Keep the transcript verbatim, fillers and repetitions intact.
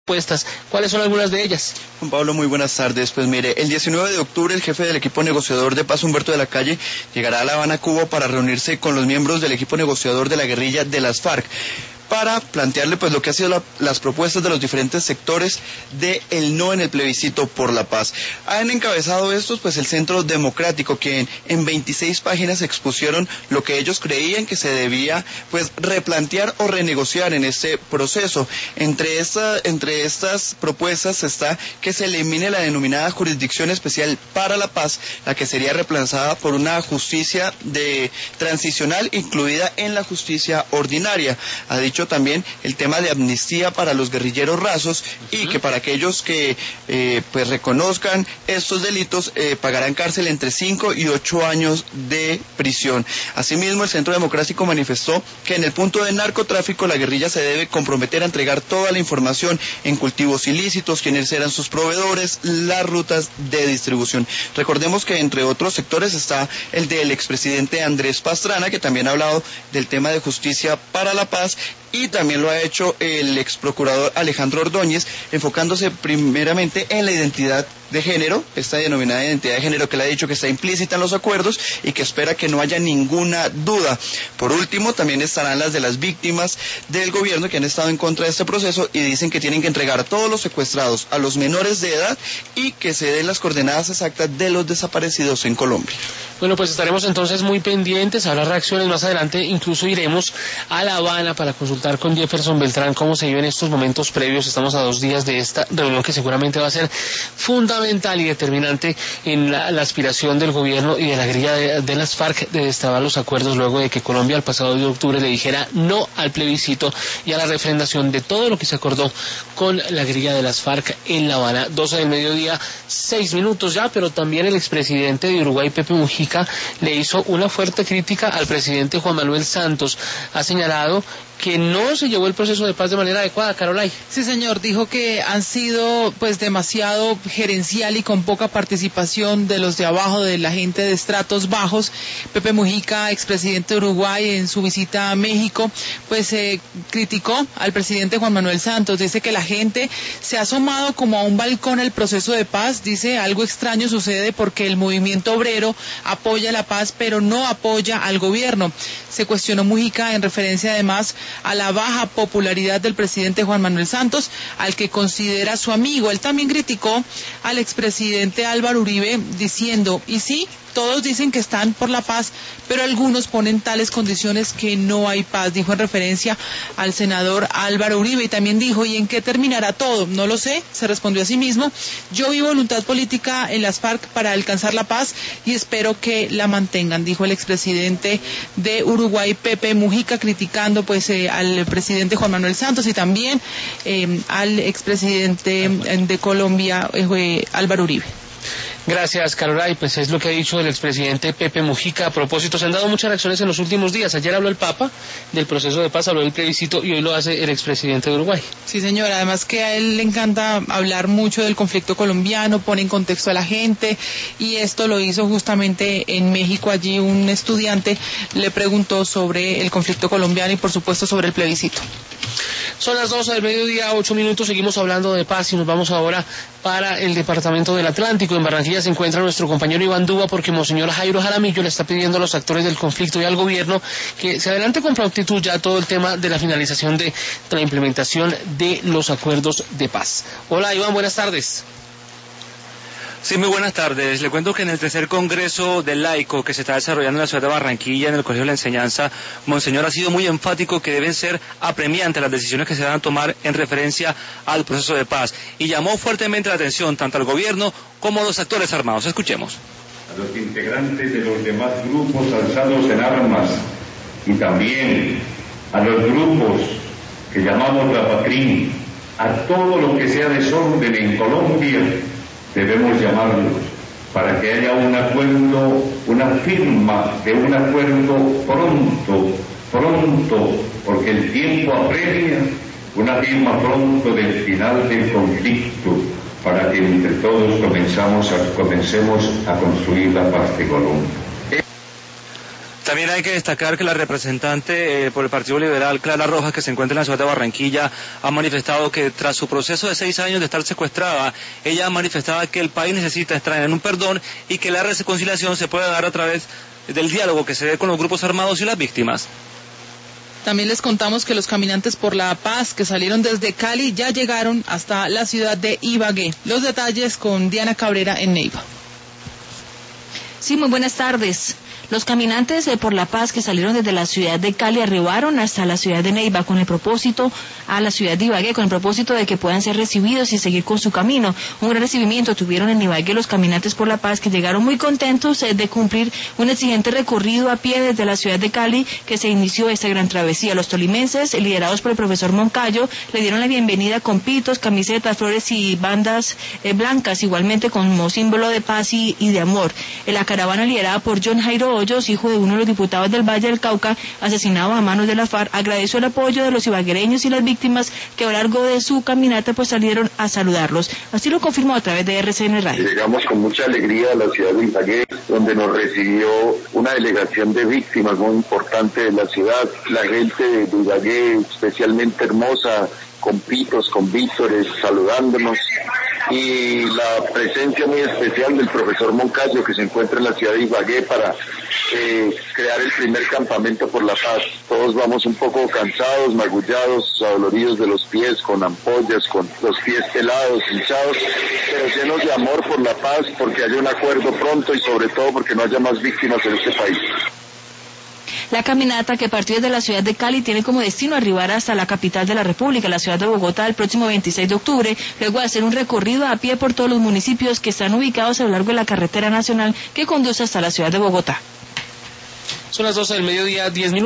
propuestas. ¿Cuáles son algunas de ellas? Juan Pablo, muy buenas tardes. Pues mire, el diecinueve de octubre el jefe del equipo negociador de paz, Humberto de la Calle, llegará a La Habana, Cuba, para reunirse con los miembros del equipo negociador de la guerrilla de las FARC, para plantearle pues lo que han sido la, las propuestas de los diferentes sectores de el no en el plebiscito por la paz. Han encabezado estos pues el Centro Democrático, que en, en veintiséis páginas expusieron lo que ellos creían que se debía pues replantear o renegociar en este proceso. Entre, esta, entre estas propuestas está que se elimine la denominada Jurisdicción Especial para la Paz, la que sería reemplazada por una justicia de transicional incluida en la justicia ordinaria. Ha dicho también el tema de amnistía para los guerrilleros rasos y que para aquellos que eh, pues reconozcan estos delitos eh, pagarán cárcel entre cinco y ocho años de prisión. Asimismo, el Centro Democrático manifestó que en el punto de narcotráfico la guerrilla se debe comprometer a entregar toda la información en cultivos ilícitos, quiénes eran sus proveedores, las rutas de distribución. Recordemos que entre otros sectores está el del expresidente Andrés Pastrana, que también ha hablado del tema de justicia para la paz, y también lo ha hecho el ex procurador Alejandro Ordóñez, enfocándose primeramente en la identidad de género, esta denominada identidad de género que le ha dicho que está implícita en los acuerdos y que espera que no haya ninguna duda. Por último, también estarán las de las víctimas del gobierno que han estado en contra de este proceso y dicen que tienen que entregar a todos los secuestrados, a los menores de edad, y que se den las coordenadas exactas de los desaparecidos en Colombia. Bueno, pues estaremos entonces muy pendientes a las reacciones. Más adelante incluso iremos a La Habana para consultar con Jefferson Beltrán cómo se viven estos momentos previos. Estamos a dos días de esta reunión que seguramente va a ser fundamental y determinante en la, la aspiración del gobierno y de la guerrilla de, de las FARC de destrabar los acuerdos luego de que Colombia el pasado de octubre le dijera no al plebiscito y a la refrendación de todo lo que se acordó con la guerrilla de las FARC en La Habana. doce del mediodía, seis minutos ya, pero también el expresidente de Uruguay, Pepe Mujica, le hizo una fuerte crítica al presidente Juan Manuel Santos. Ha señalado que no se llevó el proceso de paz de manera adecuada. Carolay. Sí, señor, dijo que han sido pues demasiado gerencial y con poca participación de los de abajo, de la gente de estratos bajos. Pepe Mujica, expresidente de Uruguay, en su visita a México, pues eh, criticó al presidente Juan Manuel Santos. Dice que la gente se ha asomado como a un balcón el proceso de paz. Dice, algo extraño sucede porque el movimiento obrero apoya la paz, pero no apoya al gobierno. Se cuestionó Mujica en referencia además a la baja popularidad del presidente Juan Manuel Santos, al que considera su amigo. Él también criticó al expresidente Álvaro Uribe diciendo, y sí, todos dicen que están por la paz, pero algunos ponen tales condiciones que no hay paz. Dijo en referencia al senador Álvaro Uribe y también dijo, ¿y en qué terminará todo? No lo sé, se respondió a sí mismo. Yo vi voluntad política en las FARC para alcanzar la paz y espero que la mantengan, dijo el expresidente de Uruguay, Pepe Mujica, criticando pues eh, al presidente Juan Manuel Santos y también eh, al expresidente de Colombia, eh, Álvaro Uribe. Gracias, Carolay. Pues es lo que ha dicho el expresidente Pepe Mujica. A propósito, se han dado muchas reacciones en los últimos días. Ayer habló el Papa del proceso de paz, habló del plebiscito y hoy lo hace el expresidente de Uruguay. Sí, señor. Además que a él le encanta hablar mucho del conflicto colombiano, pone en contexto a la gente y esto lo hizo justamente en México. Allí un estudiante le preguntó sobre el conflicto colombiano y por supuesto sobre el plebiscito. Son las doce del mediodía, ocho minutos, seguimos hablando de paz y nos vamos ahora para el departamento del Atlántico. En Barranquilla se encuentra nuestro compañero Iván Duba porque Monseñor Jairo Jaramillo le está pidiendo a los actores del conflicto y al gobierno que se adelante con prontitud ya todo el tema de la finalización de, de la implementación de los acuerdos de paz. Hola Iván, buenas tardes. Sí, muy buenas tardes. Le cuento que en el tercer Congreso del Laico que se está desarrollando en la ciudad de Barranquilla, en el Colegio de la Enseñanza, Monseñor ha sido muy enfático que deben ser apremiantes las decisiones que se van a tomar en referencia al proceso de paz y llamó fuertemente la atención tanto al gobierno como a los actores armados. Escuchemos. A los integrantes de los demás grupos alzados en armas y también a los grupos que llamamos la Patrín, a todo lo que sea desorden en Colombia, debemos llamarlos para que haya un acuerdo, una firma de un acuerdo pronto, pronto, porque el tiempo apremia, una firma pronto del final del conflicto, para que entre todos comenzamos a, comencemos a construir la paz de Colombia. También hay que destacar que la representante eh, por el Partido Liberal, Clara Rojas, que se encuentra en la ciudad de Barranquilla, ha manifestado que tras su proceso de seis años de estar secuestrada, ella ha manifestado que el país necesita extraer un perdón y que la reconciliación se puede dar a través del diálogo que se dé con los grupos armados y las víctimas. También les contamos que los caminantes por la paz que salieron desde Cali ya llegaron hasta la ciudad de Ibagué. Los detalles con Diana Cabrera en Neiva. Sí, muy buenas tardes. Los caminantes eh, por la paz que salieron desde la ciudad de Cali arribaron hasta la ciudad de Neiva con el propósito, a la ciudad de Ibagué, con el propósito de que puedan ser recibidos y seguir con su camino. Un gran recibimiento tuvieron en Ibagué los caminantes por la paz, que llegaron muy contentos eh, de cumplir un exigente recorrido a pie desde la ciudad de Cali, que se inició esta gran travesía. Los tolimenses, eh, liderados por el profesor Moncayo, le dieron la bienvenida con pitos, camisetas, flores y bandas eh, blancas, igualmente como símbolo de paz y, y de amor. En la caravana liderada por John Jairo Hoyos, hijo de uno de los diputados del Valle del Cauca, asesinado a manos de la FARC, agradeció el apoyo de los ibaguereños y las víctimas que a lo largo de su caminata pues salieron a saludarlos. Así lo confirmó a través de R C N Radio. Llegamos con mucha alegría a la ciudad de Ibagué, donde nos recibió una delegación de víctimas muy importante de la ciudad. La gente de Ibagué especialmente hermosa, con pitos, con vítores, saludándonos, y la presencia muy especial del profesor Moncayo, que se encuentra en la ciudad de Ibagué para eh, crear el primer campamento por la paz. Todos vamos un poco cansados, magullados, adoloridos de los pies, con ampollas, con los pies pelados, hinchados, pero llenos de amor por la paz, porque haya un acuerdo pronto y sobre todo porque no haya más víctimas en este país. La caminata, que partió desde la ciudad de Cali, tiene como destino arribar hasta la capital de la República, la ciudad de Bogotá, el próximo veintiséis de octubre, luego de hacer un recorrido a pie por todos los municipios que están ubicados a lo largo de la carretera nacional que conduce hasta la ciudad de Bogotá. Son las doce del mediodía, diez minutos.